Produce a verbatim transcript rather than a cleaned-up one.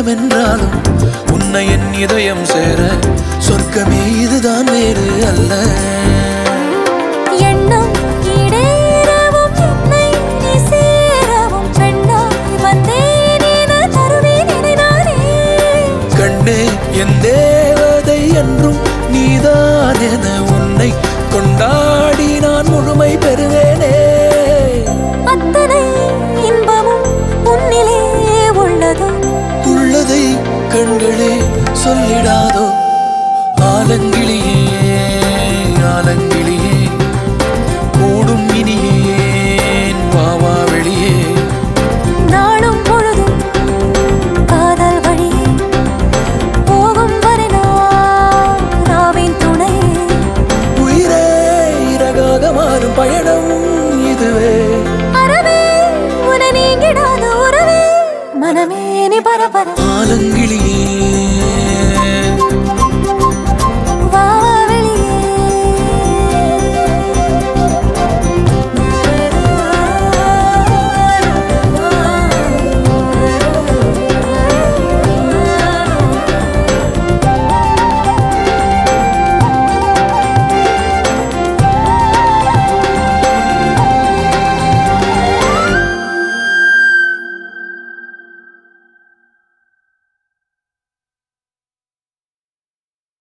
சொந்தமென்றாலும் உன்னை என் இதயம் சேர சொர்க்கமே இதுதான் வேறு அல்ல. எண்ணம் ஈடேறவும் என்னை நீ சேரவும் பெண்ணாய் வந்தேன் என தருவேன் இதை நானே. கண்ணே என் தேவதை என்றும் நீதான் என உன்னை கொண்டாடி நான் முழுமை பெறுவேனே. அத்தனை இன்பமும் உன்னிலே உள்ளதோ உள்ளதை கண்களே சொல்லிடாதோ. ஆலங்கிளியே ஆலங்கிளியே கூடும் இனியேன் வாவா வெளியே. நாளும் பொழுதும் காதல் வழியே போகும் வரை நாவின் துணையே. உயிரே இறகாக மாறும் பயணம் இதுவே. அறவே உன நீங்கிடாத உறவே மனமே நீ பரபர. ஆலங்கிளி